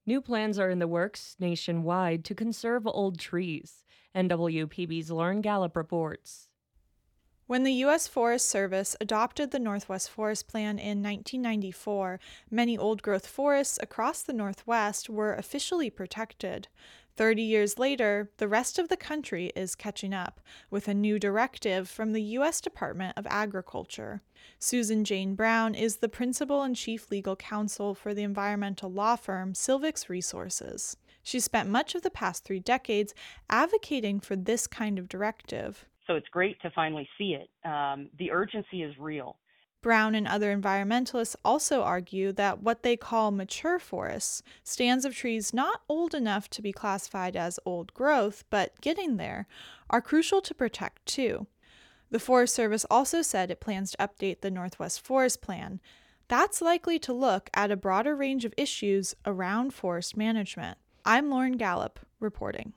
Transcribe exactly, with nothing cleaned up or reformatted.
New plans are in the works nationwide to conserve old trees, N W P B's Lauren Gallup reports. When the U S Forest Service adopted the Northwest Forest Plan in nineteen ninety-four, many old growth forests across the Northwest were officially protected. Thirty years later, the rest of the country is catching up, with a new directive from the U S Department of Agriculture. Susan Jane Brown is the principal and chief legal counsel for the environmental law firm Silvix Resources. She spent much of the past three decades advocating for this kind of directive. So it's great to finally see it. Um, the urgency is real. Brown and other environmentalists also argue that what they call mature forests, stands of trees not old enough to be classified as old growth, but getting there, are crucial to protect too. The Forest Service also said it plans to update the Northwest Forest Plan. That's likely to look at a broader range of issues around forest management. I'm Lauren Gallup, reporting.